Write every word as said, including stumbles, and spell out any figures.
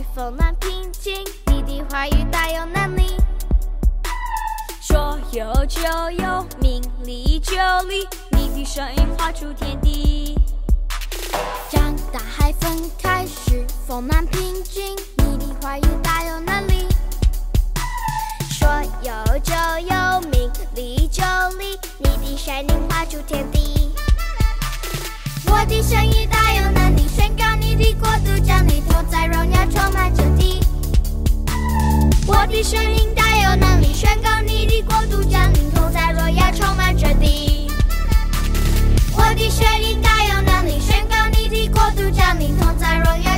风浪平静，你的话语大有能力。说有就有，命立就立，你的声音画出天地。让大海分开时，风浪平静，你的话语大有能力。说有就有，命立就立，你的声音画出天地。我的声音大有能力，宣告你的国度降临，同在荣耀充满着地。我的声音大有能力，宣告你的国度降临，同在荣耀充满着地。我的声音大有能力，宣告你的国度降临，同在荣耀。